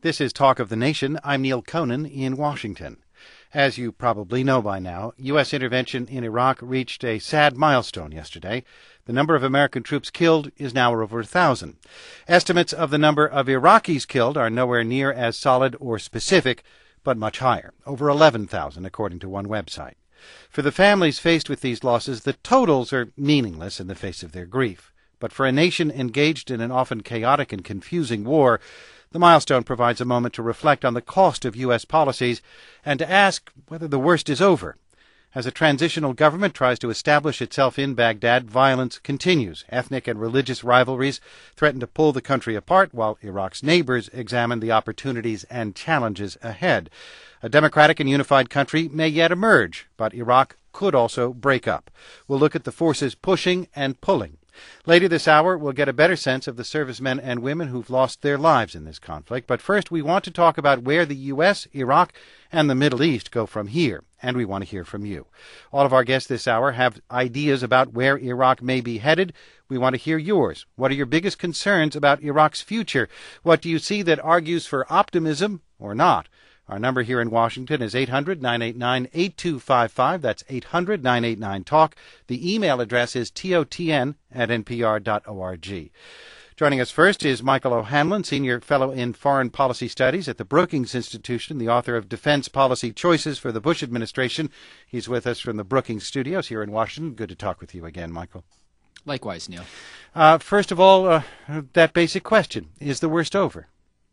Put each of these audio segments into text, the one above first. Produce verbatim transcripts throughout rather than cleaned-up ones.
This is Talk of the Nation. I'm Neil Conan in Washington. As you probably know by now, U S intervention in Iraq reached a sad milestone yesterday. The number of American troops killed is now over a thousand. Estimates of the number of Iraqis killed are nowhere near as solid or specific, but much higher, over eleven thousand, according to one website. For the families faced with these losses, the totals are meaningless in the face of their grief. But for a nation engaged in an often chaotic and confusing war, the milestone provides a moment to reflect on the cost of U S policies and to ask whether the worst is over. As a transitional government tries to establish itself in Baghdad, violence continues. Ethnic and religious rivalries threaten to pull the country apart, while Iraq's neighbors examine the opportunities and challenges ahead. A democratic and unified country may yet emerge, but Iraq could also break up. We'll look at the forces pushing and pulling. Later this hour, we'll get a better sense of the servicemen and women who've lost their lives in this conflict. But first, we want to talk about where the U S, Iraq, and the Middle East go from here. And we want to hear from you. All of our guests this hour have ideas about where Iraq may be headed. We want to hear yours. What are your biggest concerns about Iraq's future? What do you see that argues for optimism or not? Our number here in Washington is eight hundred, nine eight nine, eight two five five. That's eight hundred, nine eight nine, talk. The email address is totn at npr dot org. Joining us first is Michael O'Hanlon, Senior Fellow in Foreign Policy Studies at the Brookings Institution, the author of Defense Policy Choices for the Bush Administration. He's with us from the Brookings Studios here in Washington. Good to talk with you again, Michael. Likewise, Neil. Uh, first of all, uh, that basic question, is the worst over?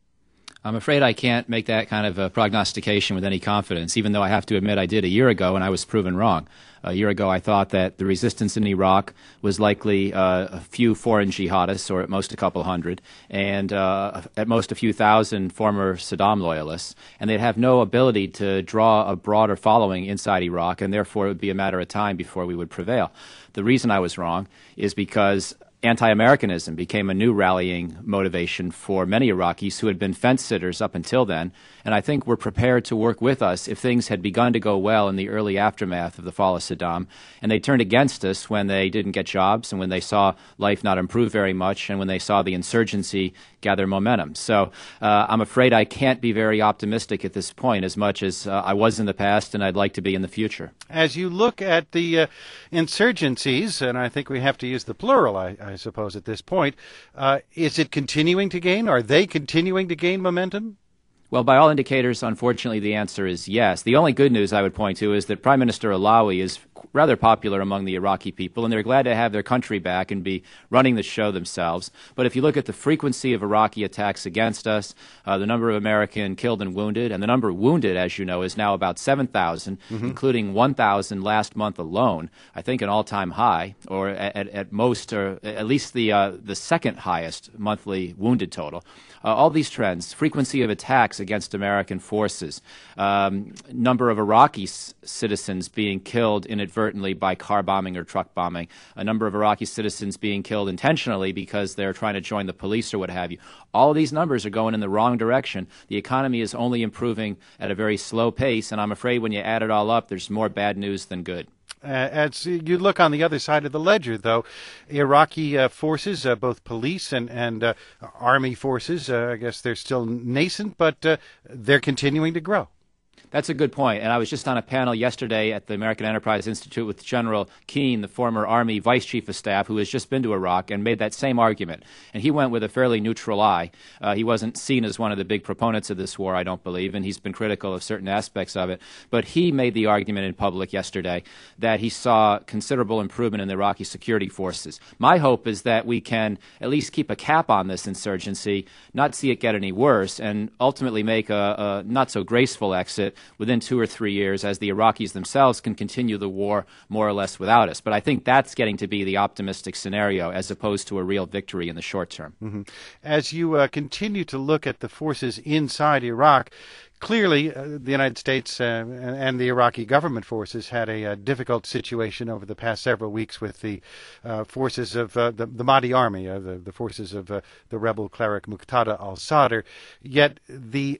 I'm afraid I can't make that kind of a prognostication with any confidence, even though I have to admit I did a year ago and I was proven wrong. A year ago I thought that the resistance in Iraq was likely uh, a few foreign jihadists, or at most a couple hundred, and uh, at most a few thousand former Saddam loyalists, and they'd have no ability to draw a broader following inside Iraq, and therefore it would be a matter of time before we would prevail. The reason I was wrong is because anti-Americanism became a new rallying motivation for many Iraqis who had been fence-sitters up until then, and I think were prepared to work with us if things had begun to go well in the early aftermath of the fall of Saddam, and they turned against us when they didn't get jobs and when they saw life not improve very much and when they saw the insurgency gather momentum. So uh, I'm afraid I can't be very optimistic at this point as much as uh, I was in the past and I'd like to be in the future. As you look at the uh, insurgencies, and I think we have to use the plural, I, I suppose, at this point, uh, is it continuing to gain? Are they continuing to gain momentum? Well, by all indicators, unfortunately, the answer is yes. The only good news I would point to is that Prime Minister Alawi is rather popular among the Iraqi people, and they're glad to have their country back and be running the show themselves. But if you look at the frequency of Iraqi attacks against us, uh, the number of American killed and wounded, and the number wounded, as you know, is now about seven thousand, mm-hmm. including one thousand last month alone, I think an all-time high, or at, at most, or at least the, uh, the second highest monthly wounded total. Uh, all these trends, frequency of attacks against American forces, um, number of Iraqi c- citizens being killed inadvertently by car bombing or truck bombing, a number of Iraqi citizens being killed intentionally because they're trying to join the police or what have you. All of these numbers are going in the wrong direction. The economy is only improving at a very slow pace, and I'm afraid when you add it all up, there's more bad news than good. Uh, as you look on the other side of the ledger, though, Iraqi uh, forces, uh, both police and, and uh, army forces, uh, I guess they're still nascent, but uh, they're continuing to grow. That's a good point. And I was just on a panel yesterday at the American Enterprise Institute with General Keane, the former Army Vice Chief of Staff, who has just been to Iraq and made that same argument. And he went with a fairly neutral eye. Uh, he wasn't seen as one of the big proponents of this war, I don't believe, and he's been critical of certain aspects of it. But he made the argument in public yesterday that he saw considerable improvement in the Iraqi security forces. My hope is that we can at least keep a cap on this insurgency, not see it get any worse, and ultimately make a, a not-so-graceful exit within two or three years as the Iraqis themselves can continue the war more or less without us. But I think that's getting to be the optimistic scenario as opposed to a real victory in the short term. Mm-hmm. As you uh, continue to look at the forces inside Iraq, clearly uh, the United States uh, and the Iraqi government forces had a, a difficult situation over the past several weeks with the uh, forces of uh, the, the Mahdi army, uh, the, the forces of uh, the rebel cleric Muqtada al-Sadr. Yet the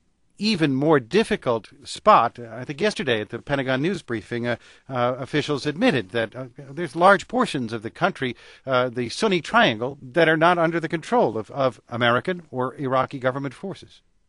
even more difficult spot, I think yesterday at the Pentagon news briefing, uh, uh, officials admitted that uh, there's large portions of the country, uh, the Sunni Triangle, that are not under the control of, of American or Iraqi government forces.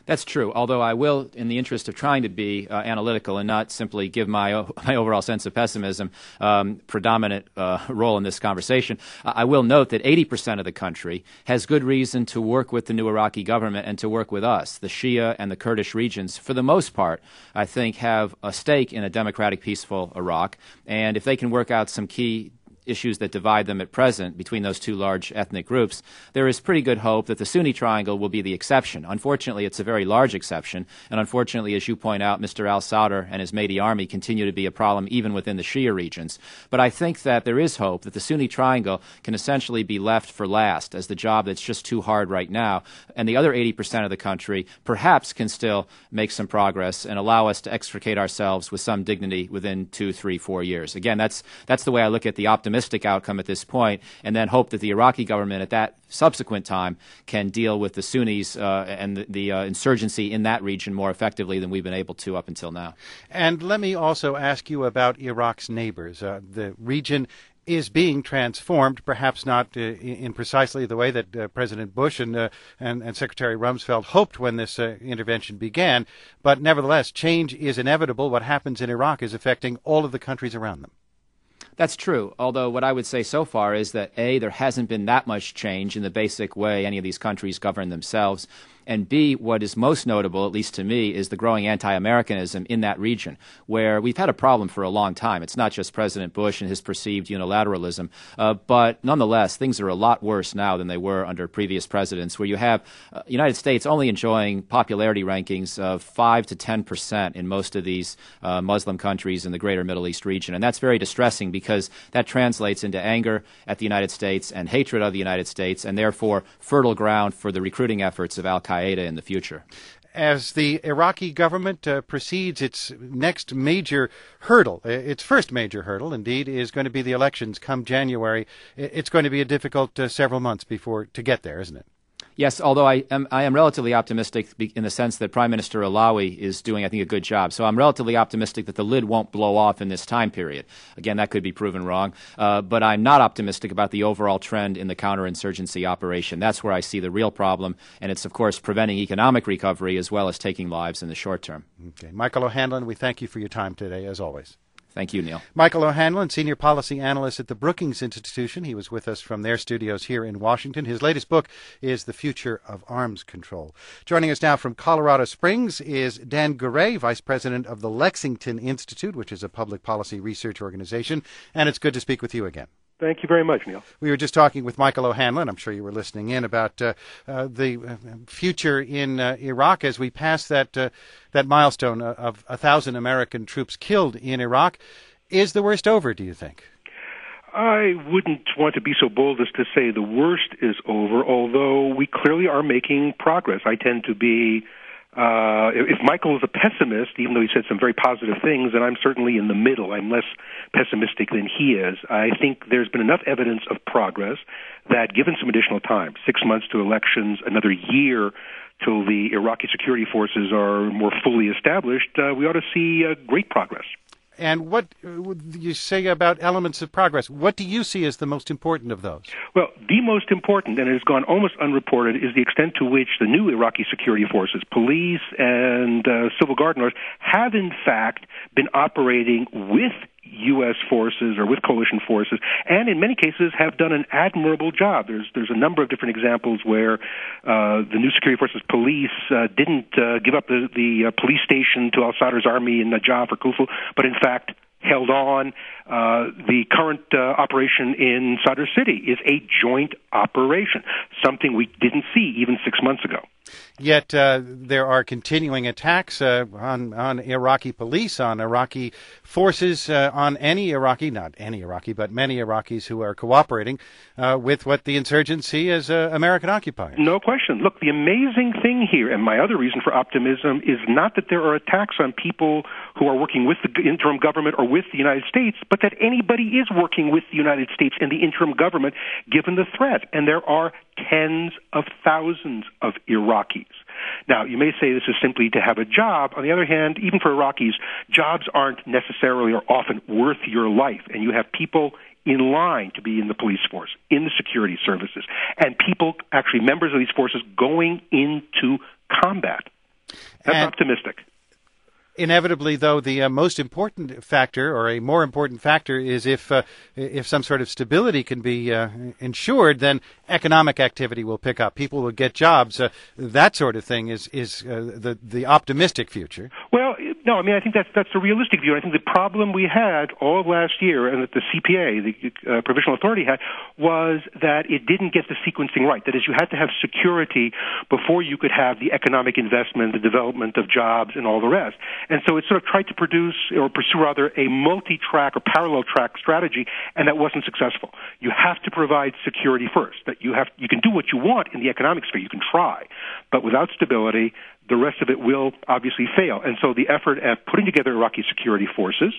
That's true, although I will, in the interest of trying to be uh, analytical and not simply give my o- my overall sense of pessimism um, predominant uh, role in this conversation, uh, I will note that eighty percent of the country has good reason to work with the new Iraqi government and to work with us. The Shia and the Kurdish regions, for the most part, I think, have a stake in a democratic, peaceful Iraq, and if they can work out some key issues that divide them at present between those two large ethnic groups, there is pretty good hope that the Sunni triangle will be the exception. Unfortunately, it's a very large exception, and unfortunately, as you point out, Mister al-Sadr and his Mahdi army continue to be a problem even within the Shia regions. But I think that there is hope that the Sunni triangle can essentially be left for last as the job that's just too hard right now, and the other eighty percent of the country perhaps can still make some progress and allow us to extricate ourselves with some dignity within two, three, four years. Again, that's that's the way I look at the optimistic outcome at this point, and then hope that the Iraqi government at that subsequent time can deal with the Sunnis uh, and the, the uh, insurgency in that region more effectively than we've been able to up until now. And let me also ask you about Iraq's neighbors. Uh, the region is being transformed, perhaps not uh, in precisely the way that uh, President Bush and, uh, and and Secretary Rumsfeld hoped when this uh, intervention began, but nevertheless, change is inevitable. What happens in Iraq is affecting all of the countries around them. That's true, although what I would say so far is that, A, there hasn't been that much change in the basic way any of these countries govern themselves, and B, what is most notable, at least to me, is the growing anti-Americanism in that region, where we've had a problem for a long time. It's not just President Bush and his perceived unilateralism, uh, but nonetheless, things are a lot worse now than they were under previous presidents, where you have the uh, United States only enjoying popularity rankings of five to ten percent in most of these uh, Muslim countries in the greater Middle East region. And that's very distressing because that translates into anger at the United States and hatred of the United States, and therefore fertile ground for the recruiting efforts of al-Qaeda in the future. As the Iraqi government uh, proceeds, its next major hurdle, its first major hurdle, indeed, is going to be the elections come January. It's going to be a difficult uh, several months before to get there, isn't it? Yes, although I am, I am relatively optimistic in the sense that Prime Minister Alawi is doing, I think, a good job. So I'm relatively optimistic that the lid won't blow off in this time period. Again, that could be proven wrong. Uh, but I'm not optimistic about the overall trend in the counterinsurgency operation. That's where I see the real problem. And it's, of course, preventing economic recovery as well as taking lives in the short term. Okay. Michael O'Hanlon, we thank you for your time today, as always. Thank you, Neil. Michael O'Hanlon, Senior Policy Analyst at the Brookings Institution. He was with us from their studios here in Washington. His latest book is The Future of Arms Control. Joining us now from Colorado Springs is Dan Gurray, Vice President of the Lexington Institute, which is a public policy research organization. And it's good to speak with you again. Thank you very much, Neil. We were just talking with Michael O'Hanlon, I'm sure you were listening in, about uh, uh, the future in uh, Iraq as we pass that uh, that milestone of a thousand American troops killed in Iraq. Is the worst over, do you think? I wouldn't want to be so bold as to say the worst is over, although we clearly are making progress. I tend to be Uh, if Michael is a pessimist, even though he said some very positive things, then I'm certainly in the middle. I'm less pessimistic than he is. I think there's been enough evidence of progress that given some additional time, six months to elections, another year till the Iraqi security forces are more fully established, uh, we ought to see uh, great progress. And what you say about elements of progress, what do you see as the most important of those? Well, the most important, and it has gone almost unreported, is the extent to which the new Iraqi security forces, police and uh, civil guard and others, have in fact been operating with U S forces or with coalition forces, and in many cases have done an admirable job. There's there's a number of different examples where uh, the new security forces police uh, didn't uh, give up the, the uh, police station to al-Sadr's army in Najaf or Kufl, but in fact held on. Uh, the current uh, operation in Sadr City is a joint operation, something we didn't see even six months ago. Yet uh, there are continuing attacks uh, on, on Iraqi police, on Iraqi forces, uh, on any Iraqi, not any Iraqi, but many Iraqis who are cooperating uh, with what the insurgents see as uh, American occupiers. No question. Look, the amazing thing here, and my other reason for optimism, is not that there are attacks on people who are working with the interim government or with the United States, but that anybody is working with the United States and the interim government given the threat. And there are tens of thousands of Iraqis. Now, you may say this is simply to have a job. On the other hand, even for Iraqis, jobs aren't necessarily or often worth your life. And you have people in line to be in the police force, in the security services, and people, actually members of these forces, going into combat. That's and optimistic. Inevitably, though, the uh, most important factor, or a more important factor, is if uh, if some sort of stability can be uh, ensured, then economic activity will pick up. People will get jobs. Uh, that sort of thing is is uh, the the optimistic future. Well, no, I mean I think that's that's the realistic view. I think the problem we had all of last year, and that the C P A, the uh, provisional authority, had, was that it didn't get the sequencing right. That is, you had to have security before you could have the economic investment, the development of jobs, and all the rest. And so it sort of tried to produce, or pursue rather, a multi-track or parallel track strategy, and that wasn't successful. You have to provide security first. That you have, you can do what you want in the economic sphere. You can try, but without stability, the rest of it will obviously fail. And so the effort at putting together Iraqi security forces,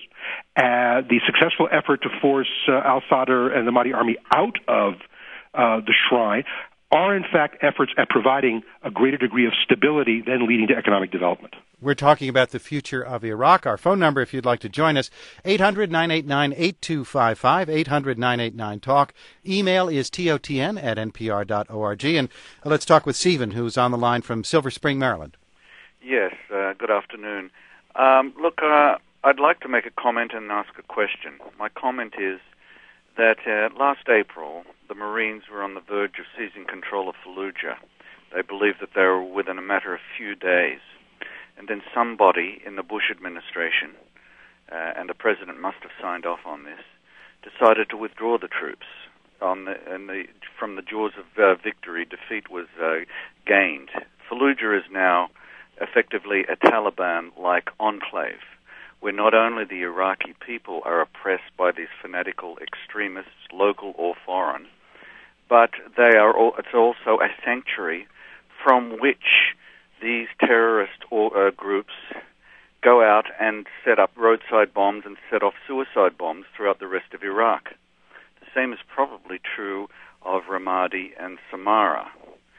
uh, the successful effort to force uh, al-Sadr and the Mahdi army out of uh, the shrine, are in fact efforts at providing a greater degree of stability than leading to economic development. We're talking about the future of Iraq. Our phone number, if you'd like to join us, eight hundred, nine eight nine, eight two five five, eight hundred, nine eight nine, talk. Email is totn at npr dot org. And let's talk with Stephen, who's on the line from Silver Spring, Maryland. Yes, uh, good afternoon. Um, look, uh, I'd like to make a comment and ask a question. My comment is that uh, last April, the Marines were on the verge of seizing control of Fallujah. They believed that they were within a matter of few days. And then somebody in the Bush administration, uh, and the president must have signed off on this, decided to withdraw the troops. On the, and the, from the jaws of uh, victory, defeat was uh, gained. Fallujah is now effectively a Taliban-like enclave, where not only the Iraqi people are oppressed by these fanatical extremists, local or foreign, but they are. All, it's also a sanctuary from which these terrorist or, uh, groups go out and set up roadside bombs and set off suicide bombs throughout the rest of Iraq. The same is probably true of Ramadi and Samara.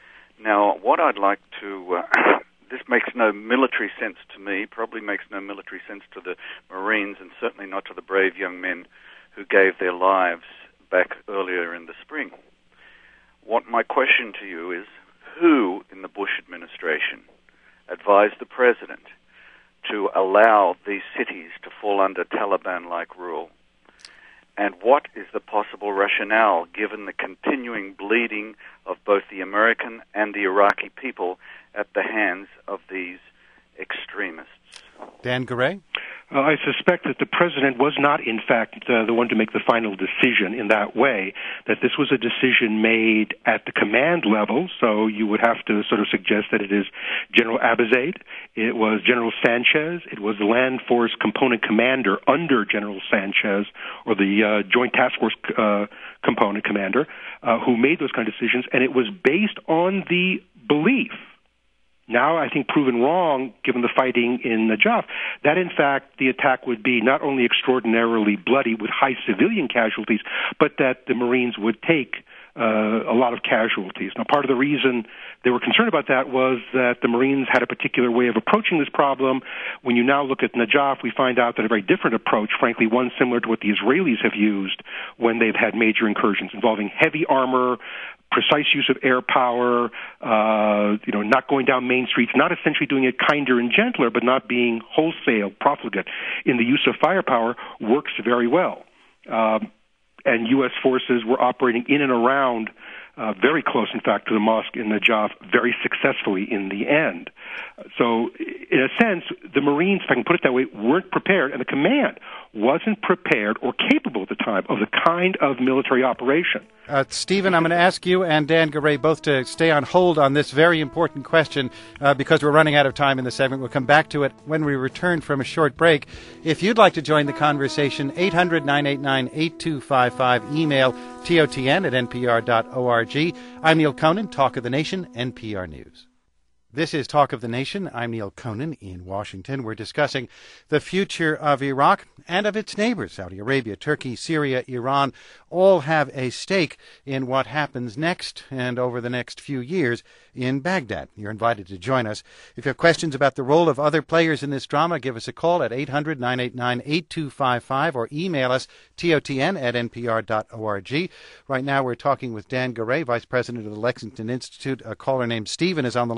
Now, what I'd like to... Uh, this makes no military sense to me, probably makes no military sense to the Marines, and certainly not to the brave young men who gave their lives back earlier in the spring. What my question to you is, who in the Bush administration advised the president to allow these cities to fall under Taliban-like rule? And what is the possible rationale, given the continuing bleeding of both the American and the Iraqi people at the hands of these extremists? Dan Garay? Uh, I suspect that the president was not, in fact, uh, the one to make the final decision in that way, that this was a decision made at the command level, so you would have to sort of suggest that it is General Abizaid, it was General Sanchez, it was the Land Force Component Commander under General Sanchez, or the uh, Joint Task Force uh, Component Commander, uh, who made those kind of decisions, and it was based on the belief, now I think proven wrong given the fighting in Najaf, that in fact the attack would be not only extraordinarily bloody with high civilian casualties, but that the Marines would take uh, a lot of casualties. Now, part of the reason they were concerned about that was that the Marines had a particular way of approaching this problem. When you now look at Najaf, we find out that a very different approach, frankly, one similar to what the Israelis have used when they've had major incursions involving heavy armor, precise use of air power, uh, you know, not going down main streets, not essentially doing it kinder and gentler, but not being wholesale profligate in the use of firepower, works very well. Um, and U S forces were operating in and around, uh, very close, in fact, to the mosque in Najaf, very successfully in the end. So, in a sense, the Marines, if I can put it that way, weren't prepared, and the command wasn't prepared or capable at the time of the kind of military operation. Uh, Stephen, I'm going to ask you and Dan Garay both to stay on hold on this very important question uh, because we're running out of time in the segment. We'll come back to it when we return from a short break. If you'd like to join the conversation, eight hundred, nine eight nine, eight two five five, email totn at npr dot org. I'm Neil Conan, Talk of the Nation, N P R News. This is Talk of the Nation. I'm Neil Conan in Washington. We're discussing the future of Iraq and of its neighbors. Saudi Arabia, Turkey, Syria, Iran all have a stake in what happens next and over the next few years in Baghdad. You're invited to join us. If you have questions about the role of other players in this drama, give us a call at eight hundred, nine eight nine, eight two five five or email us totn at npr dot org. Right now we're talking with Dan Garay, Vice President of the Lexington Institute. A caller named Stephen is on the line with us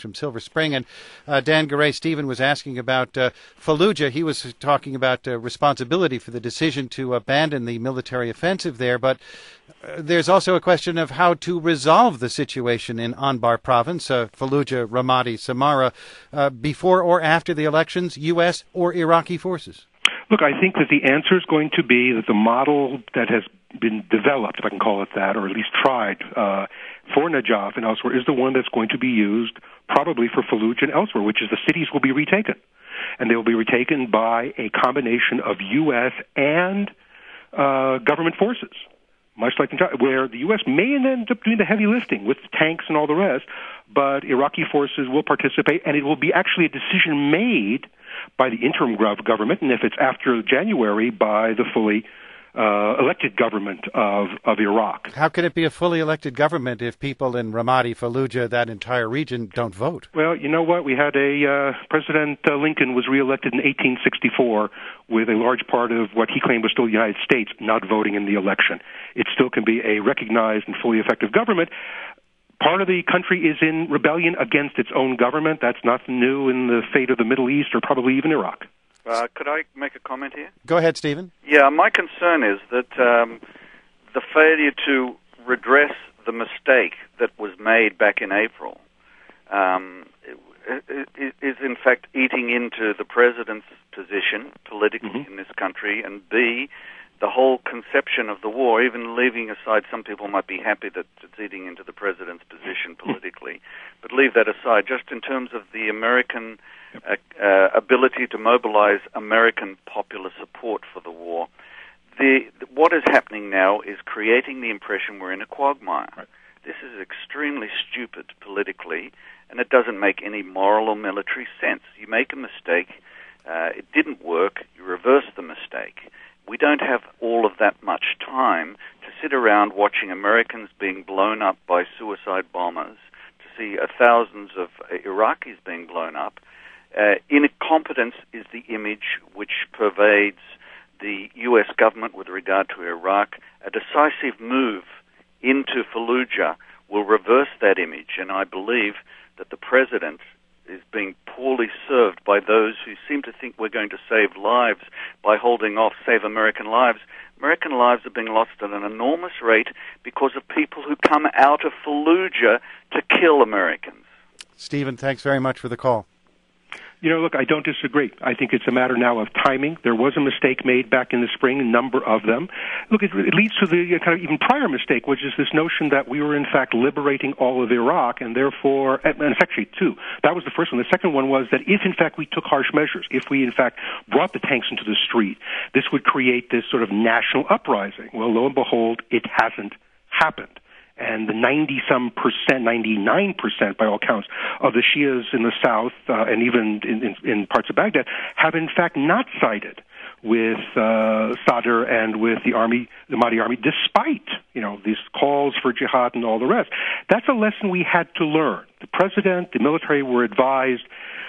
from Silver Spring. And uh, Dan Garay, Stephen was asking about uh, Fallujah. He was talking about uh, responsibility for the decision to abandon the military offensive there. But uh, there's also a question of how to resolve the situation in Anbar province, uh, Fallujah, Ramadi, Samarra, uh, before or after the elections, U S or Iraqi forces. Look, I think that the answer is going to be that the model that has been developed, if I can call it that, or at least tried uh, for Najaf and elsewhere, is the one that's going to be used probably for Fallujah and elsewhere, which is the cities will be retaken. And they will be retaken by a combination of U S and uh, government forces, much like in China, where the U S may end up doing the heavy lifting with tanks and all the rest, but Iraqi forces will participate, and it will be actually a decision made by the interim government, and if it's after January, by the fully uh, elected government of, of Iraq. How can it be a fully elected government if people in Ramadi, Fallujah, that entire region, don't vote? Well, you know what? We had a uh, President uh, Lincoln was reelected in eighteen sixty-four with a large part of what he claimed was still the United States not voting in the election. It still can be a recognized and fully effective government. Part of the country is in rebellion against its own government. That's nothing new in the fate of the Middle East or probably even Iraq. Uh, could I make a comment here? Go ahead, Stephen. Yeah, my concern is that um, the failure to redress the mistake that was made back in April um, is in fact eating into the president's position politically mm-hmm. in this country, and B, the whole conception of the war, even leaving aside, some people might be happy that it's eating into the president's position politically, but leave that aside, just in terms of the American uh, uh, ability to mobilize American popular support for the war. The, what is happening now is creating the impression we're in a quagmire. Right. This is extremely stupid politically, and it doesn't make any moral or military sense. You make a mistake, uh, it didn't work, you reverse the mistake. We don't have all of that much time to sit around watching Americans being blown up by suicide bombers, to see uh, thousands of uh, Iraqis being blown up. Uh, incompetence is the image which pervades the U S government with regard to Iraq. A decisive move into Fallujah will reverse that image, and I believe that the president is being poorly served by those who seem to think we're going to save lives by holding off, save American lives. American lives are being lost at an enormous rate because of people who come out of Fallujah to kill Americans. Stephen, thanks very much for the call. You know, look, I don't disagree. I think it's a matter now of timing. There was a mistake made back in the spring, a number of them. Look, it, it leads to the kind of even prior mistake, which is this notion that we were in fact liberating all of Iraq, and therefore, and it's actually two. That was the first one. The second one was that if in fact we took harsh measures, if we in fact brought the tanks into the street, this would create this sort of national uprising. Well, lo and behold, it hasn't happened. And the ninety-some percent, ninety-nine percent by all counts, of the Shias in the south uh, and even in, in, in parts of Baghdad have in fact not sided with uh, Sadr and with the army, the Mahdi army, despite, you know, these calls for jihad and all the rest. That's a lesson we had to learn. The president, the military were advised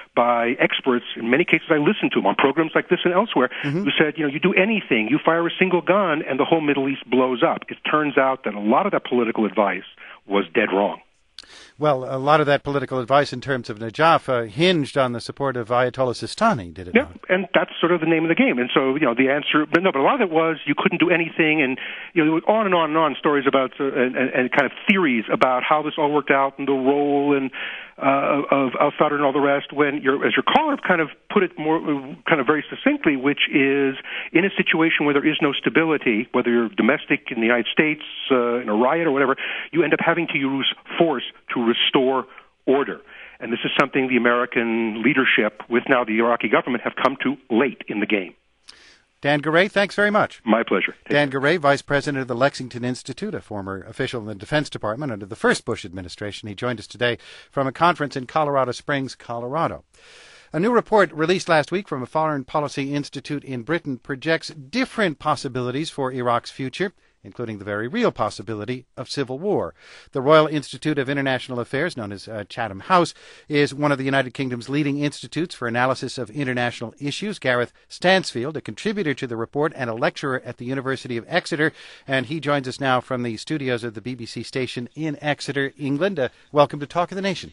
by experts, in many cases I listened to them on programs like this and elsewhere, mm-hmm. who said, you know, you do anything, you fire a single gun, and the whole Middle East blows up. It turns out that a lot of that political advice was dead wrong. Well, a lot of that political advice in terms of Najaf uh, hinged on the support of Ayatollah Sistani, did it yeah, not? Yeah, and that's sort of the name of the game. And so, you know, the answer, but no, but a lot of it was you couldn't do anything, and, you know, on and on and on stories about, uh, and, and kind of theories about how this all worked out and the role and uh, of al-Sadr and all the rest, when your, as your caller kind of put it more, kind of very succinctly, which is in a situation where there is no stability, whether you're domestic in the United States, uh, in a riot or whatever, you end up having to use force to restore order. And this is something the American leadership, with now the Iraqi government, have come to late in the game. Dan Garay, thanks very much. My pleasure. Take Dan Garay, Vice President of the Lexington Institute, a former official in the Defense Department under the first Bush administration. He joined us today from a conference in Colorado Springs, Colorado. A new report released last week from a Foreign Policy Institute in Britain projects different possibilities for Iraq's future, including the very real possibility of civil war. The Royal Institute of International Affairs, known as uh, Chatham House, is one of the United Kingdom's leading institutes for analysis of international issues. Gareth Stansfield, a contributor to the report and a lecturer at the University of Exeter, and he joins us now from the studios of the B B C station in Exeter, England. Uh, welcome to Talk of the Nation.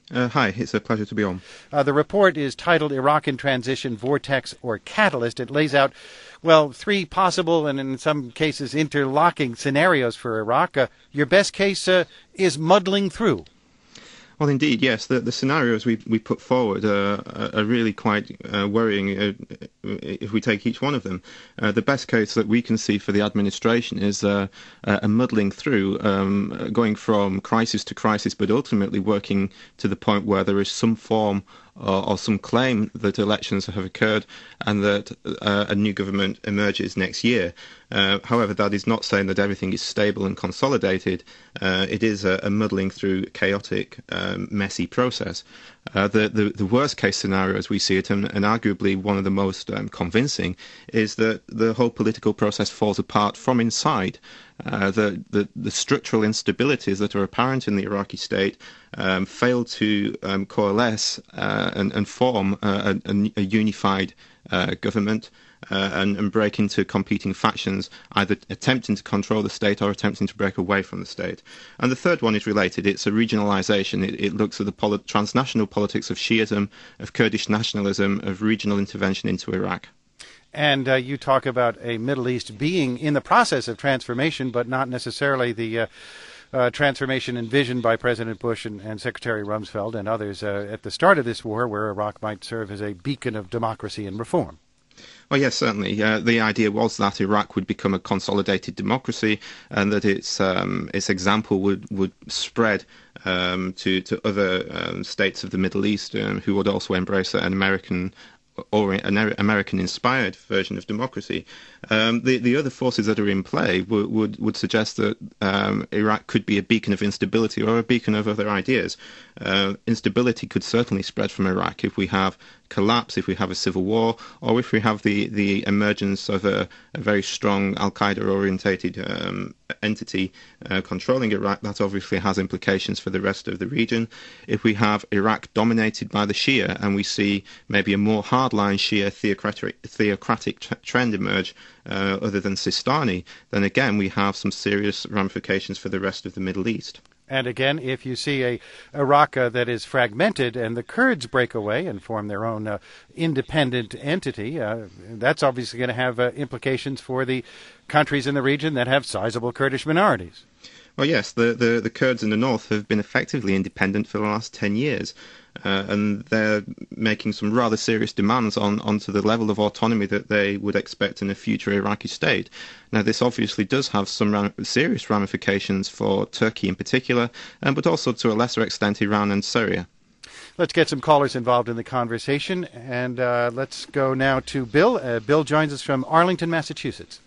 Uh, hi, it's a pleasure to be on. Uh, the report is titled Iraq in Transition, Vortex or Catalyst. It lays out, well, three possible and in some cases interlocking scenarios for Iraq. Uh, your best case uh, is muddling through. Well, indeed, yes. The, the scenarios we, we put forward uh, are really quite uh, worrying uh, if we take each one of them. Uh, the best case that we can see for the administration is uh, a muddling through, um, going from crisis to crisis, but ultimately working to the point where there is some form or, or some claim that elections have occurred and that uh, a new government emerges next year. Uh, however, that is not saying that everything is stable and consolidated. Uh, it is a, a muddling through chaotic, um, messy process. Uh, the, the, the worst case scenario, as we see it, and, and arguably one of the most um, convincing, is that the whole political process falls apart from inside. Uh, the, the, the structural instabilities that are apparent in the Iraqi state um, fail to um, coalesce uh, and, and form a, a, a unified uh, government. Uh, and, and break into competing factions, either attempting to control the state or attempting to break away from the state. And the third one is related. It's a regionalization. It, it looks at the poli- transnational politics of Shiism, of Kurdish nationalism, of regional intervention into Iraq. And uh, you talk about a Middle East being in the process of transformation, but not necessarily the uh, uh, transformation envisioned by President Bush and, and Secretary Rumsfeld and others uh, at the start of this war, where Iraq might serve as a beacon of democracy and reform. Well, yes, certainly. Uh, the idea was that Iraq would become a consolidated democracy and that its um, its example would, would spread um, to, to other um, states of the Middle East um, who would also embrace an American or an American-inspired version of democracy. Um, the, the other forces that are in play would, would, would suggest that um, Iraq could be a beacon of instability or a beacon of other ideas. Uh, instability could certainly spread from Iraq if we have collapse, if we have a civil war, or if we have the, the emergence of a, a very strong Al-Qaeda-orientated um, entity uh, controlling Iraq. That obviously has implications for the rest of the region. If we have Iraq dominated by the Shia and we see maybe a more hardline Shia theocratic, theocratic t- trend emerge uh, other than Sistani, then again we have some serious ramifications for the rest of the Middle East. And again, if you see a Iraq uh, that is fragmented and the Kurds break away and form their own uh, independent entity, uh, that's obviously going to have uh, implications for the countries in the region that have sizable Kurdish minorities. Well, yes, the, the, the Kurds in the north have been effectively independent for the last ten years, uh, and they're making some rather serious demands on onto the level of autonomy that they would expect in a future Iraqi state. Now, this obviously does have some ram- serious ramifications for Turkey in particular, um, but also to a lesser extent Iran and Syria. Let's get some callers involved in the conversation, and uh, let's go now to Bill. Uh, Bill joins us from Arlington, Massachusetts.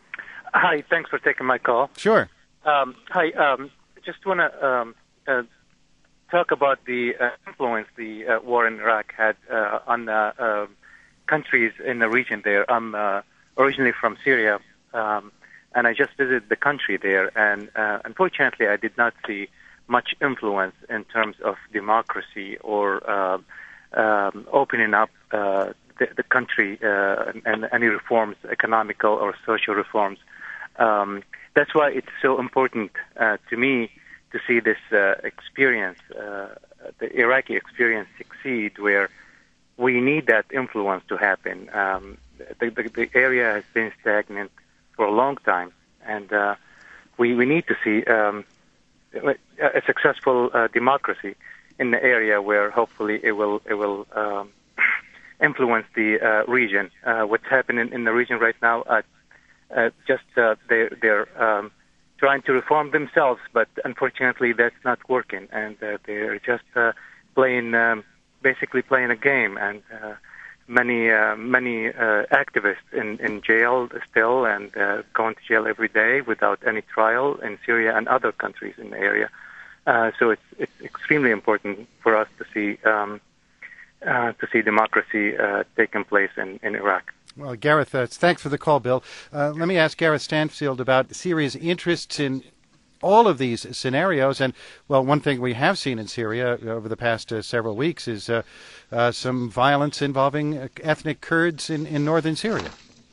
Hi, thanks for taking my call. Sure. Um, hi, um, just want to um, uh, talk about the uh, influence the uh, war in Iraq had uh, on uh, uh, countries in the region there. I'm uh, originally from Syria, um, and I just visited the country there, and uh, unfortunately I did not see much influence in terms of democracy or uh, um, opening up uh, the, the country uh, and, and any reforms, economical or social reforms. Um, That's why it's so important uh, to me to see this uh, experience, uh, the Iraqi experience succeed, where we need that influence to happen. Um, the, the, the area has been stagnant for a long time, and uh, we, we need to see um, a successful uh, democracy in the area where hopefully it will it will um, influence the uh, region. Uh, what's happening in the region right now? Uh, Uh, just uh, they're, they're um, trying to reform themselves, but unfortunately that's not working, and uh, they're just uh, playing, um, basically playing a game. And uh, many, uh, many uh, activists in, in jail still, and uh, going to jail every day without any trial in Syria and other countries in the area. Uh, so it's it's extremely important for us to see um, uh, to see democracy uh, taking place in, in Iraq. Well, Gareth, uh, thanks for the call, Bill. Uh, let me ask Gareth Stanfield about Syria's interests in all of these scenarios. And, well, one thing we have seen in Syria over the past uh, several weeks is uh, uh, some violence involving ethnic Kurds in, in northern Syria.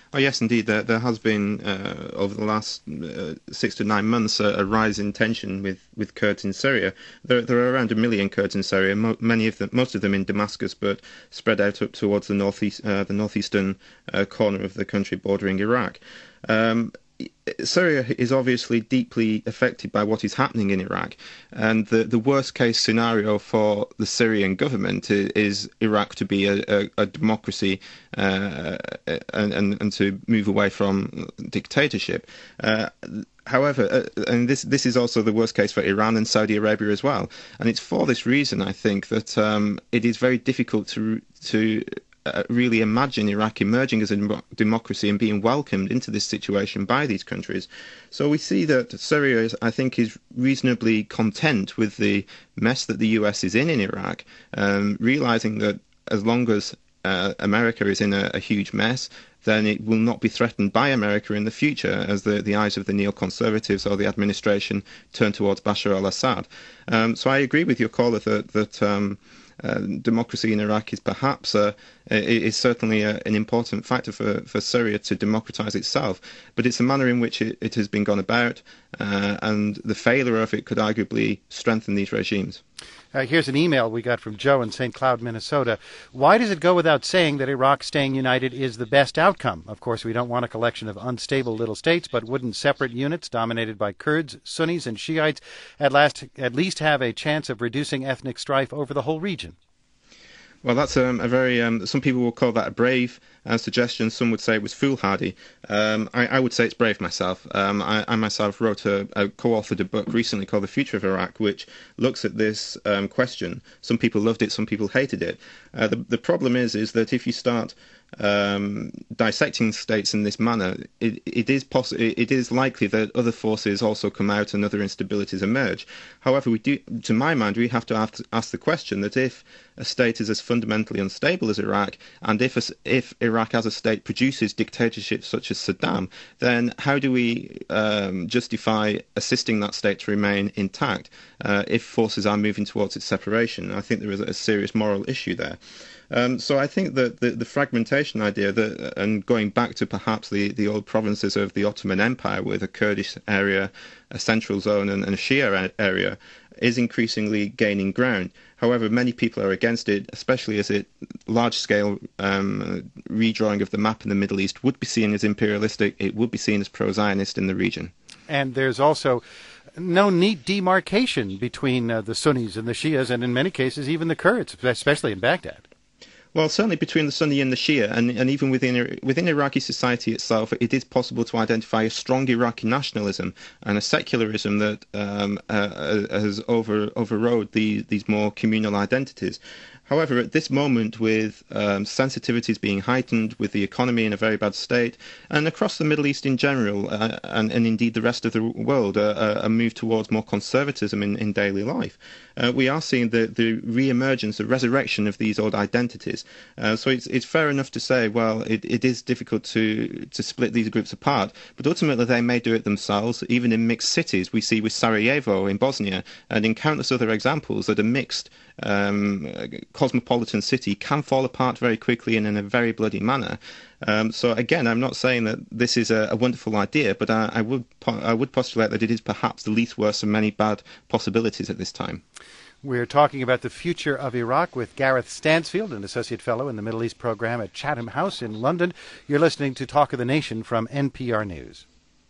Oh yes, indeed. There, there has been uh, over the last uh, six to nine months a, a rise in tension with, with Kurds in Syria. There, there are around a million Kurds in Syria. Mo- many of them, most of them in Damascus, but spread out up towards the northeast, uh, the northeastern uh, corner of the country bordering Iraq. Um, Syria is obviously deeply affected by what is happening in Iraq, and the, the worst case scenario for the Syrian government is, is Iraq to be a, a, a democracy uh, and, and, and to move away from dictatorship. Uh, However, uh, and this this is also the worst case for Iran and Saudi Arabia as well. And it's for this reason, I think, that um, it is very difficult to to Uh, really imagine Iraq emerging as a dem- democracy and being welcomed into this situation by these countries. So we see that Syria, is, I think, is reasonably content with the mess that the U S is in in Iraq, um, realizing that as long as uh, America is in a, a huge mess, then it will not be threatened by America in the future as the, the eyes of the neoconservatives or the administration turn towards Bashar al-Assad. Um, so I agree with your caller that, that um, Uh, democracy in Iraq is perhaps uh, is certainly a, an important factor for, for Syria to democratize itself, but it's the manner in which it, it has been gone about, uh, and the failure of it could arguably strengthen these regimes. Uh, here's an email we got from Joe in Saint Cloud, Minnesota. Why does it go without saying that Iraq staying united is the best outcome? Of course, we don't want a collection of unstable little states, but wouldn't separate units dominated by Kurds, Sunnis, and Shiites at last at least have a chance of reducing ethnic strife over the whole region? Well, that's um, a very, um, some people will call that a brave uh, suggestion. Some would say it was foolhardy. Um, I, I would say it's brave myself. Um, I, I myself wrote a, a co-authored a book recently called The Future of Iraq, which looks at this um, question. Some people loved it, some people hated it. Uh, the, the problem is, is that if you start um, dissecting states in this manner, it, it is poss- it is likely that other forces also come out and other instabilities emerge. However, we do, to my mind, we have to ask, ask the question that if a state is as fundamentally unstable as Iraq, and if a, if Iraq as a state produces dictatorships such as Saddam, then how do we um, justify assisting that state to remain intact uh, if forces are moving towards its separation? I think there is a serious moral issue there. Um, so I think that the, the fragmentation idea, that, and going back to perhaps the, the old provinces of the Ottoman Empire with a Kurdish area, a central zone, and, and a Shia area, is increasingly gaining ground. However, many people are against it, especially as it large-scale um, redrawing of the map in the Middle East would be seen as imperialistic. It would be seen as pro-Zionist in the region. And there's also no neat demarcation between uh, the Sunnis and the Shias, and in many cases even the Kurds, especially in Baghdad. Well, certainly between the Sunni and the Shia, and, and even within within Iraqi society itself, it is possible to identify a strong Iraqi nationalism and a secularism that um, uh, has over overrode the, these more communal identities. However, at this moment, with um, sensitivities being heightened, with the economy in a very bad state, and across the Middle East in general, uh, and, and indeed the rest of the world, uh, a move towards more conservatism in, in daily life, uh, we are seeing the, the re-emergence, the resurrection of these old identities. Uh, so it's, it's fair enough to say, well, it, it is difficult to, to split these groups apart, but ultimately they may do it themselves. Even in mixed cities, we see with Sarajevo in Bosnia, and in countless other examples, that a mixed um, cosmopolitan city can fall apart very quickly and in a very bloody manner. Um, so again, I'm not saying that this is a, a wonderful idea, but I, I would I would postulate that it is perhaps the least worst of many bad possibilities at this time. We're talking about the future of Iraq with Gareth Stansfield, an Associate Fellow in the Middle East Program at Chatham House in London. You're listening to Talk of the Nation from N P R News.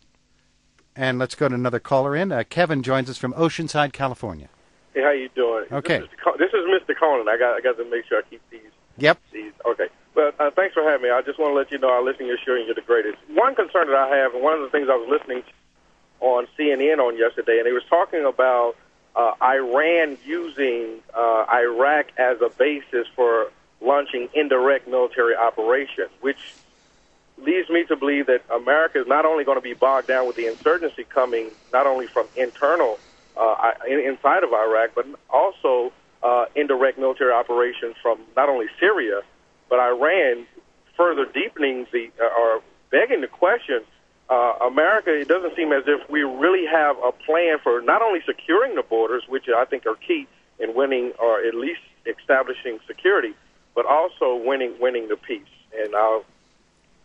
And let's go to another caller in. Uh, Kevin joins us from Oceanside, California. Hey, how you doing? Okay. This is, Mister this is Mister Conan. I got I got to make sure I keep these. Yep. These okay. But uh, thanks for having me. I just want to let you know I listen to your show and you're the greatest. One concern that I have, and one of the things I was listening to on C N N on yesterday, and they was talking about uh, Iran using uh, Iraq as a basis for launching indirect military operations, which leads me to believe that America is not only going to be bogged down with the insurgency coming not only from internal uh, inside of Iraq, but also uh, indirect military operations from not only Syria, but Iran, further deepening the, uh, or begging the question, uh, America, it doesn't seem as if we really have a plan for not only securing the borders, which I think are key in winning or at least establishing security, but also winning winning the peace. And I'll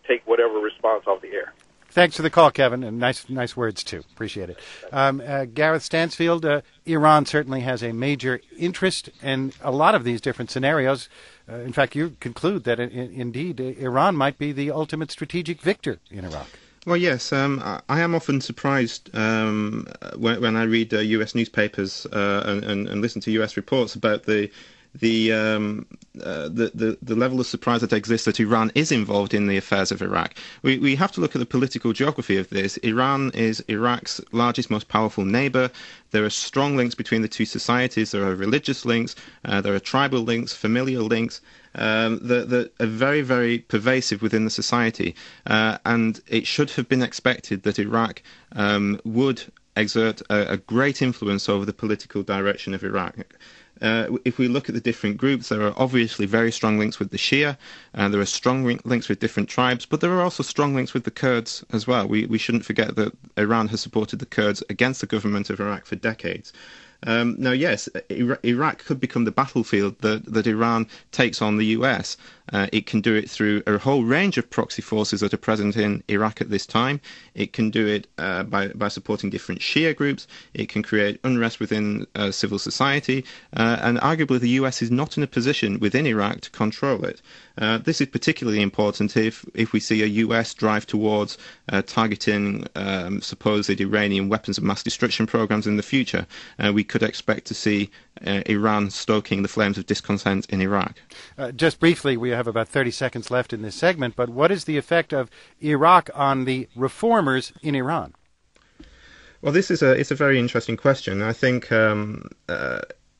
take whatever response off the air. Thanks for the call, Kevin, and nice nice words, too. Appreciate it. Um, uh, Gareth Stansfield, uh, Iran certainly has a major interest in a lot of these different scenarios. Uh, in fact, you conclude that, in, indeed, uh, Iran might be the ultimate strategic victor in Iraq. Well, yes, um, I am often surprised um, when, when I read uh, U S newspapers uh, and, and, and listen to U S reports about the the, um, uh, the the the level of surprise that exists that Iran is involved in the affairs of Iraq. We we have to look at the political geography of this. Iran is Iraq's largest, most powerful neighbor. There are strong links between the two societies. There are religious links. Uh, there are tribal links, familial links. Um, that, that are very, very pervasive within the society, uh, and it should have been expected that Iraq um, would exert a, a great influence over the political direction of Iraq. Uh, if we look at the different groups, there are obviously very strong links with the Shia, and there are strong links with different tribes, but there are also strong links with the Kurds as well. We, we shouldn't forget that Iran has supported the Kurds against the government of Iraq for decades. Um, now, yes, Iraq could become the battlefield that, that Iran takes on the U S. Uh, it can do it through a whole range of proxy forces that are present in Iraq at this time. It can do it uh, by, by supporting different Shia groups. It can create unrest within uh, civil society. Uh, and arguably the U S is not in a position within Iraq to control it. Uh, this is particularly important if, if we see a U S drive towards uh, targeting um, supposed Iranian weapons of mass destruction programs in the future. Uh, we could expect to see uh, Iran stoking the flames of discontent in Iraq. Uh, just briefly, we have about thirty seconds left in this segment, but what is the effect of Iraq on the reformers in Iran? Well, this is a it's a very interesting question. I think um, uh,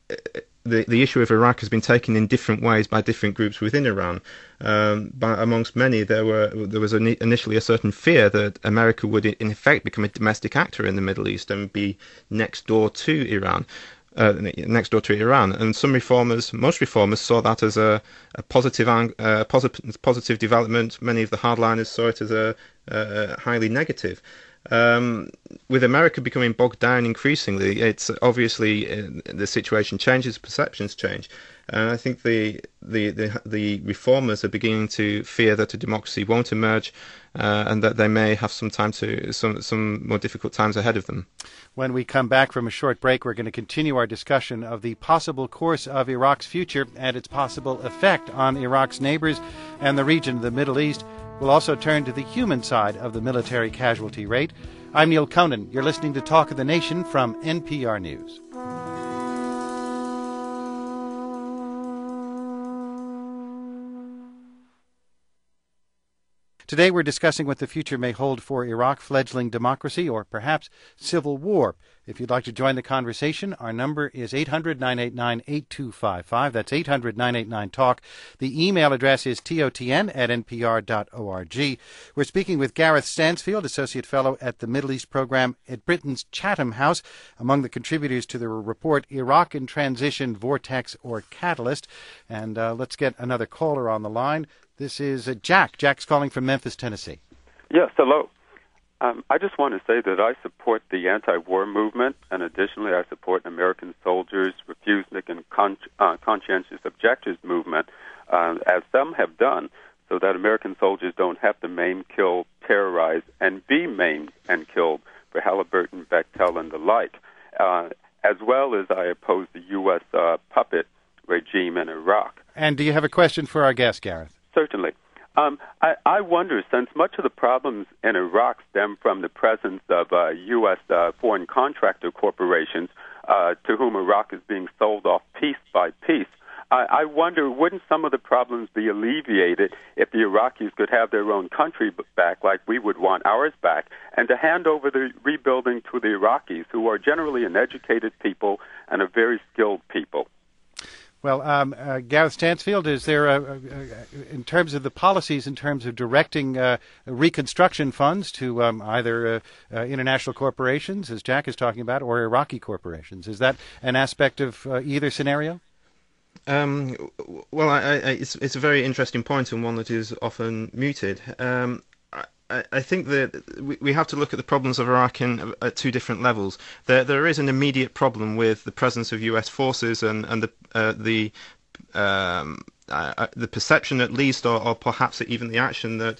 the the issue of Iraq has been taken in different ways by different groups within Iran. Um, but amongst many, there were there was an, initially a certain fear that America would, in effect, become a domestic actor in the Middle East and be next door to Iran. Uh, next door to Iran, and some reformers, most reformers, saw that as a, a positive, uh, positive, positive development. Many of the hardliners saw it as a, a highly negative. Um, with America becoming bogged down increasingly, it's obviously uh, the situation changes, perceptions change, and I think the, the the the reformers are beginning to fear that a democracy won't emerge, uh, and that they may have some time to some some more difficult times ahead of them. When we come back from a short break, we're going to continue our discussion of the possible course of Iraq's future and its possible effect on Iraq's neighbors and the region of the Middle East. We'll also turn to the human side of the military casualty rate. I'm Neil Conan. You're listening to Talk of the Nation from N P R News. Today we're discussing what the future may hold for Iraq, fledgling democracy, or perhaps civil war. If you'd like to join the conversation, our number is eight hundred, nine eight nine, eight two five five. That's eight hundred, nine eight nine, talk. The email address is totn at n p r dot org. We're speaking with Gareth Stansfield, Associate Fellow at the Middle East Program at Britain's Chatham House, among the contributors to the report Iraq in Transition, Vortex or Catalyst. And uh, let's get another caller on the line. This is uh, Jack. Jack's calling from Memphis, Tennessee. Yes, hello. Um, I just want to say that I support the anti-war movement, and additionally I support American Soldiers, Refuseniks, and con- uh, Conscientious Objectors movement, uh, as some have done, so that American soldiers don't have to maim, kill, terrorize, and be maimed and killed for Halliburton, Bechtel, and the like, uh, as well as I oppose the U S uh, puppet regime in Iraq. And do you have a question for our guest, Gareth? Certainly. Um, I, I wonder, since much of the problems in Iraq stem from the presence of uh, U S uh, foreign contractor corporations uh, to whom Iraq is being sold off piece by piece, I, I wonder, wouldn't some of the problems be alleviated if the Iraqis could have their own country back like we would want ours back, and to hand over the rebuilding to the Iraqis, who are generally an educated people and a very skilled people? Well, um, uh, Gareth Stansfield, is there, a, a, a, in terms of the policies, in terms of directing uh, reconstruction funds to um, either uh, uh, international corporations, as Jack is talking about, or Iraqi corporations, is that an aspect of uh, either scenario? Um, well, I, I, it's, it's a very interesting point, and one that is often muted. Um, I, I think that we, we have to look at the problems of Iraq in, at two different levels. There, there is an immediate problem with the presence of U S forces and, and the uh, the um, uh, the perception, at least, or, or perhaps even the action that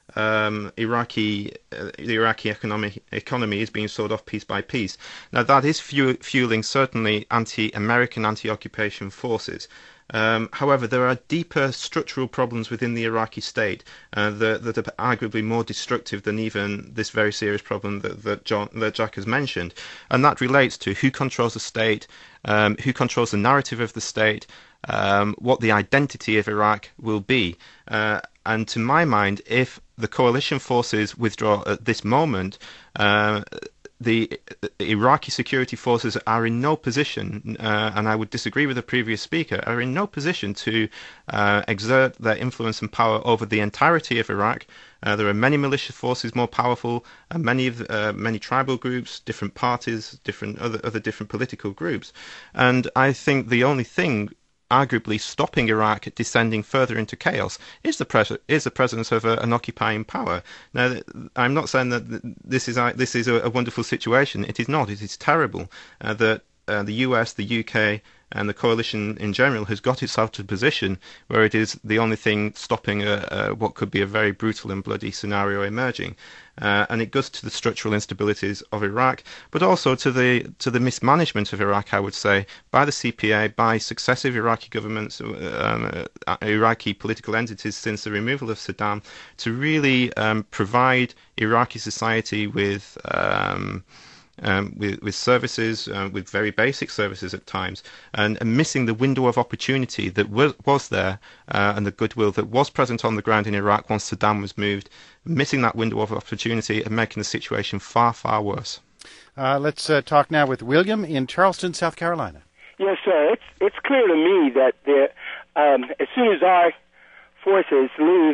um, Iraqi uh, the Iraqi economic economy is being sold off piece by piece. Now that is fu- fueling certainly anti-American, anti-occupation forces. Um, however, there are deeper structural problems within the Iraqi state uh, that, that are arguably more destructive than even this very serious problem that, that, John, that Jack has mentioned. And that relates to who controls the state, um, who controls the narrative of the state, um, what the identity of Iraq will be. Uh, and to my mind, if the coalition forces withdraw at this moment, uh, The, the Iraqi security forces are in no position, uh, and I would disagree with the previous speaker, are in no position to uh, exert their influence and power over the entirety of Iraq. Uh, there are many militia forces more powerful, and many of uh, many tribal groups, different parties, different other other different political groups, and I think the only thing arguably stopping Iraq descending further into chaos is the pres- is the presence of a, an occupying power. Now, I'm not saying that this is a, this is a, a wonderful situation. It is not. It is terrible uh, that uh, the U S, the U K, and the coalition in general has got itself to a position where it is the only thing stopping a, a, what could be a very brutal and bloody scenario emerging. Uh, and it goes to the structural instabilities of Iraq, but also to the to the mismanagement of Iraq, I would say, by the C P A, by successive Iraqi governments, um, uh, Iraqi political entities since the removal of Saddam, to really um, provide Iraqi society with um, Um, with, with services, uh, with very basic services at times, and, and missing the window of opportunity that was, was there uh, and the goodwill that was present on the ground in Iraq once Saddam was moved, missing that window of opportunity and making the situation far, far worse. Uh, let's uh, talk now with William in Charleston, South Carolina. Yes, sir. It's, it's clear to me that the, um, as soon as our forces leave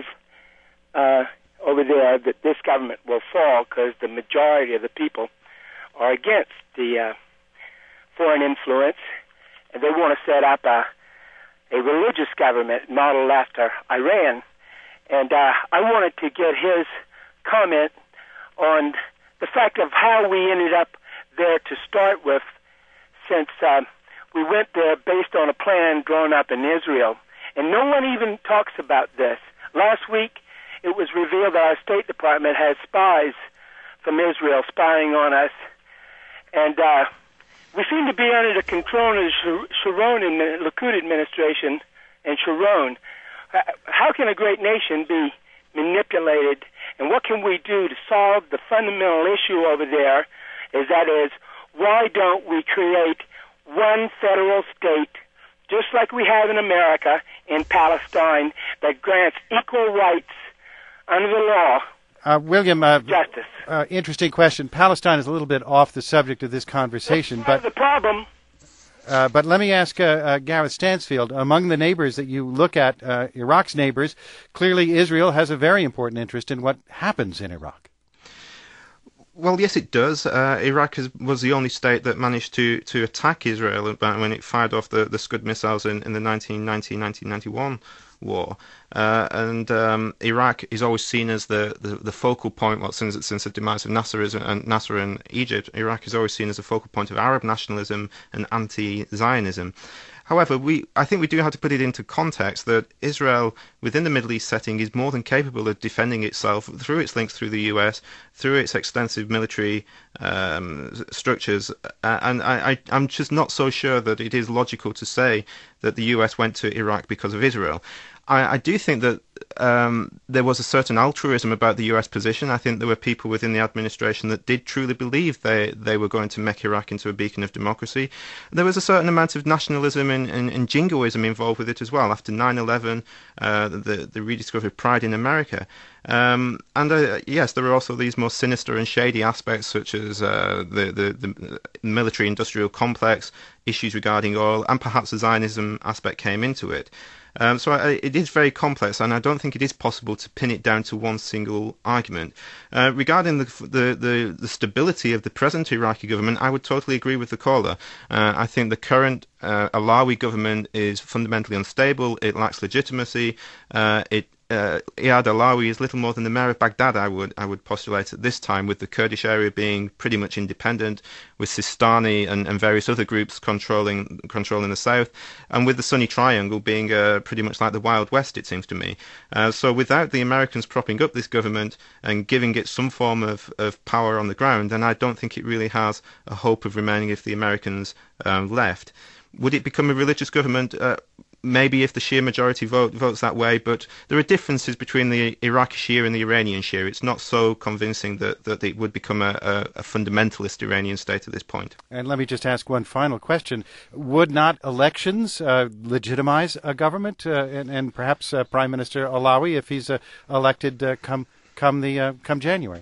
uh, over there, that this government will fall because the majority of the people are against the uh, foreign influence, and they want to set up a, a religious government modeled after Iran. And uh, I wanted to get his comment on the fact of how we ended up there to start with, since uh, we went there based on a plan drawn up in Israel. And no one even talks about this. Last week, it was revealed that our State Department has spies from Israel spying on us. And uh, we seem to be under the control of the Sharon and the Likud administration and Sharon. How can a great nation be manipulated? And what can we do to solve the fundamental issue over there? Is that is, why don't we create one federal state, just like we have in America, in Palestine, that grants equal rights under the law? Uh, William, uh, Justice. Uh, interesting question. Palestine is a little bit off the subject of this conversation, That's but the problem. Uh, but let me ask uh, uh, Gareth Stansfield. Among the neighbors that you look at, uh, Iraq's neighbors, clearly Israel has a very important interest in what happens in Iraq. Well, yes, it does. Uh, Iraq is, was the only state that managed to, to attack Israel when it fired off the, the Scud missiles in, in the nineteen ninety, nineteen ninety-one war. Uh, and um, Iraq is always seen as the, the, the focal point, well, since, since the demise of Nasser, and Nasser in Egypt, Iraq is always seen as a focal point of Arab nationalism and anti-Zionism. However, we I think we do have to put it into context that Israel, within the Middle East setting, is more than capable of defending itself through its links through the U S, through its extensive military um, structures. Uh, and I, I, I'm just not so sure that it is logical to say that the U S went to Iraq because of Israel. I, I do think that um, there was a certain altruism about the U S position. I think there were people within the administration that did truly believe they, they were going to make Iraq into a beacon of democracy. There was a certain amount of nationalism and, and, and jingoism involved with it as well. After nine eleven, uh, the, the rediscovery of pride in America. Um, and uh, yes, there are also these more sinister and shady aspects, such as uh, the, the, the military-industrial complex, issues regarding oil, and perhaps the Zionism aspect came into it. Um, so I, it is very complex, and I don't think it is possible to pin it down to one single argument. Uh, regarding the, the, the, the stability of the present Iraqi government, I would totally agree with the caller. Uh, I think the current uh, Alawi government is fundamentally unstable. It lacks legitimacy. Uh, it uh, Iyad Allawi is little more than the mayor of Baghdad, I would I would postulate at this time, with the Kurdish area being pretty much independent, with Sistani and, and various other groups controlling controlling the south, and with the Sunni Triangle being uh, pretty much like the Wild West, it seems to me. Uh, so without the Americans propping up this government and giving it some form of, of power on the ground, then I don't think it really has a hope of remaining if the Americans um, left. Would it become a religious government? Uh, Maybe if the Shia majority vote votes that way, but there are differences between the Iraqi Shia and the Iranian Shia. It's not so convincing that, that it would become a, a, a fundamentalist Iranian state at this point. And let me just ask one final question. Would not elections uh, legitimize a government uh, and, and perhaps uh, Prime Minister Allawi if he's uh, elected uh, come come the uh, come January?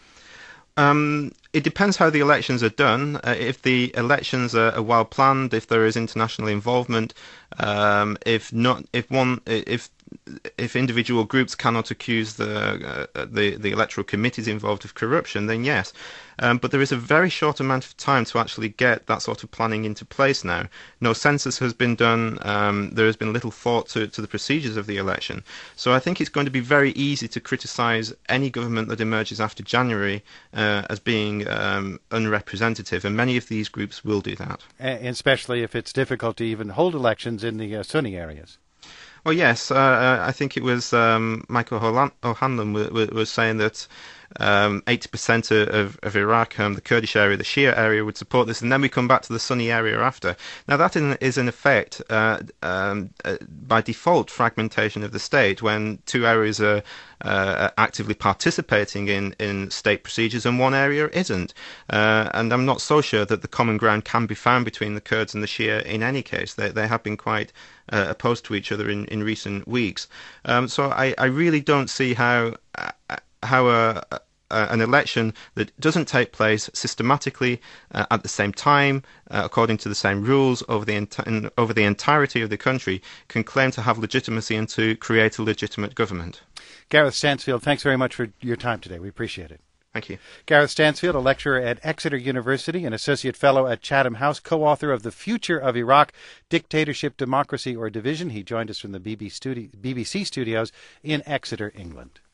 Um, it depends how the elections are done. Uh, if the elections are, are well planned, if there is international involvement, um, if not, if one, if if individual groups cannot accuse the uh, the the electoral committees involved of corruption, then yes. Um, but there is a very short amount of time to actually get that sort of planning into place now. No census has been done. Um, there has been little thought to, to the procedures of the election. So I think it's going to be very easy to criticise any government that emerges after January uh, as being um, unrepresentative, and many of these groups will do that. And especially if it's difficult to even hold elections in the uh, Sunni areas. Well, yes, uh, I think it was um, Michael O'Hanlon was, was saying that um, eighty percent of, of Iraq, um, the Kurdish area, the Shia area, would support this, and then we come back to the Sunni area after. Now, that in, is in effect, uh, um, uh, by default, fragmentation of the state, when two areas are uh, actively participating in, in state procedures and one area isn't. Uh, and I'm not so sure that the common ground can be found between the Kurds and the Shia in any case. They, they have been quite uh, opposed to each other in, in recent weeks. Um, so I, I really don't see how... Uh, how a, a, an election that doesn't take place systematically uh, at the same time, uh, according to the same rules over the enti- over the entirety of the country, can claim to have legitimacy and to create a legitimate government. Gareth Stansfield, thanks very much for your time today. We appreciate it. Thank you. Gareth Stansfield, a lecturer at Exeter University, an associate fellow at Chatham House, co-author of The Future of Iraq, Dictatorship, Democracy or Division. He joined us from the B B C studios in Exeter, England.